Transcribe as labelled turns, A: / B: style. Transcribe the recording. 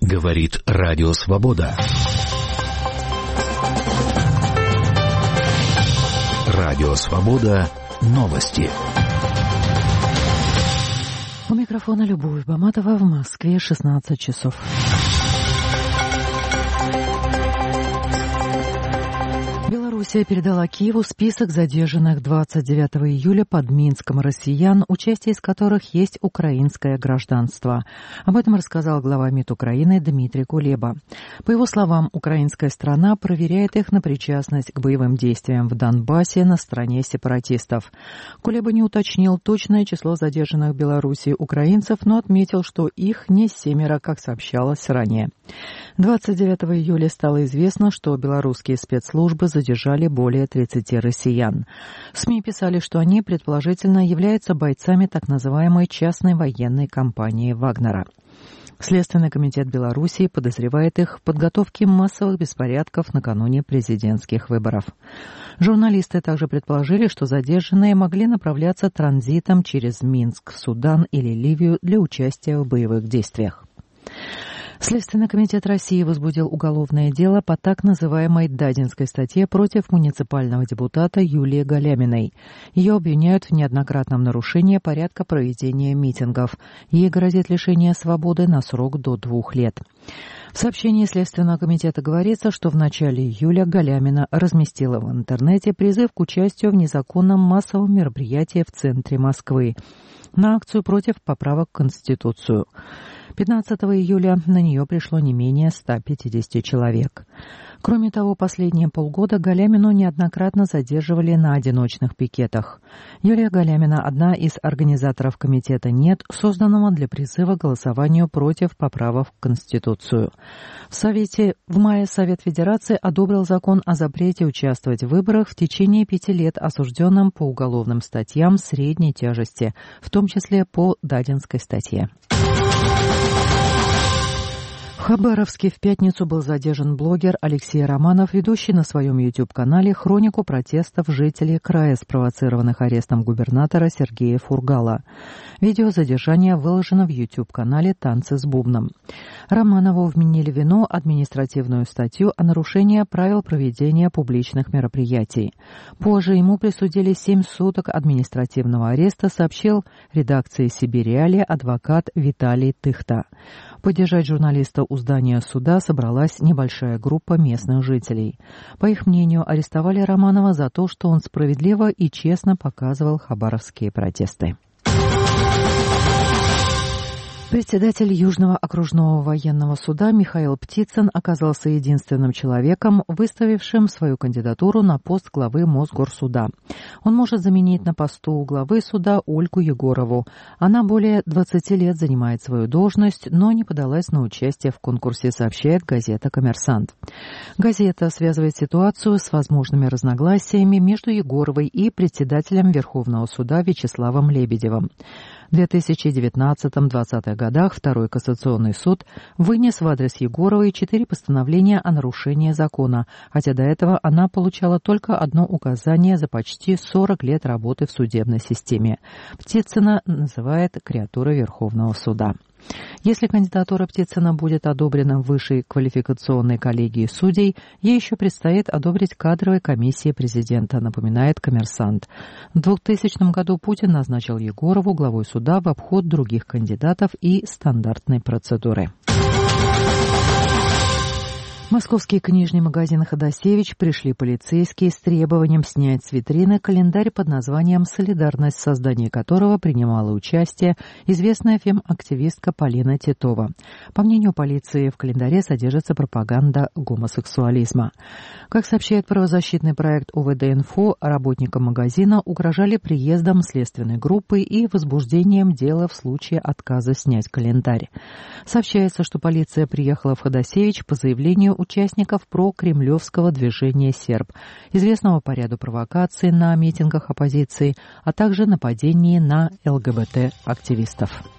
A: Говорит Радио Свобода. Радио Свобода. Новости.
B: У микрофона Любовь Баматова. В Москве 16 часов. Белоруссия передала Киеву список задержанных 29 июля под Минском россиян, участие из которых есть украинское гражданство. Об этом рассказал глава МИД Украины Дмитрий Кулеба. По его словам, украинская сторона проверяет их на причастность к боевым действиям в Донбассе на стороне сепаратистов. Кулеба не уточнил точное число задержанных в Белоруссии украинцев, но отметил, что их не 7, как сообщалось ранее. 29 июля стало известно, что белорусские спецслужбы задержали более 30 россиян. СМИ писали, что они, предположительно, являются бойцами так называемой частной военной компании «Вагнера». Следственный комитет Белоруссии подозревает их в подготовке массовых беспорядков накануне президентских выборов. Журналисты также предположили, что задержанные могли направляться транзитом через Минск, Судан или Ливию для участия в боевых действиях. Следственный комитет России возбудил уголовное дело по так называемой Дадинской статье против муниципального депутата Юлии Галяминой. Ее обвиняют в неоднократном нарушении порядка проведения митингов. Ей грозит лишение свободы на срок до 2 лет. В сообщении Следственного комитета говорится, что в начале июля Галямина разместила в интернете призыв к участию в незаконном массовом мероприятии в центре Москвы на акцию против поправок в Конституцию. 15 июля на нее пришло не менее 150 человек. Кроме того, последние полгода Галямину неоднократно задерживали на одиночных пикетах. Юлия Галямина – одна из организаторов комитета «Нет», созданного для призыва к голосованию против поправок в Конституцию. В мае Совет Федерации одобрил закон о запрете участвовать в выборах в течение 5 лет осужденным по уголовным статьям средней тяжести, в том числе по Дадинской статье. В Хабаровске в пятницу был задержан блогер Алексей Романов, ведущий на своем YouTube-канале хронику протестов жителей края, спровоцированных арестом губернатора Сергея Фургала. Видео задержания выложено в YouTube-канале «Танцы с бубном». Романову вменили в вину административную статью о нарушении правил проведения публичных мероприятий. Позже ему присудили 7 суток административного ареста, сообщил редакции «Сибириали» адвокат Виталий Тыхта. Поддержать журналиста у здания суда собралась небольшая группа местных жителей. По их мнению, арестовали Романова за то, что он справедливо и честно показывал хабаровские протесты. Председатель Южного окружного военного суда Михаил Птицын оказался единственным человеком, выставившим свою кандидатуру на пост главы Мосгорсуда. Он может заменить на посту главы суда Ольгу Егорову. Она более 20 лет занимает свою должность, но не подалась на участие в конкурсе, сообщает газета «Коммерсант». Газета связывает ситуацию с возможными разногласиями между Егоровой и председателем Верховного суда Вячеславом Лебедевым. В 2019-2020 годах Второй кассационный суд вынес в адрес Егоровой 4 постановления о нарушении закона, хотя до этого она получала только одно указание за почти 40 лет работы в судебной системе. Птицына называет креатурой Верховного суда. Если кандидатура Птицына будет одобрена высшей квалификационной коллегией судей, ей еще предстоит одобрить кадровой комиссии президента, напоминает «Коммерсант». В 2000 году Путин назначил Егорову главой суда в обход других кандидатов и стандартной процедуры. В московский книжный магазин «Ходосевич» пришли полицейские с требованием снять с витрины календарь под названием «Солидарность», в создании которого принимала участие известная фем-активистка Полина Титова. По мнению полиции, в календаре содержится пропаганда гомосексуализма. Как сообщает правозащитный проект ОВД-Инфо, работникам магазина угрожали приездом следственной группы и возбуждением дела в случае отказа снять календарь. Сообщается, что полиция приехала в Ходосевич по заявлению участников прокремлевского движения «Серб», известного по ряду провокаций на митингах оппозиции, а также нападений на ЛГБТ-активистов.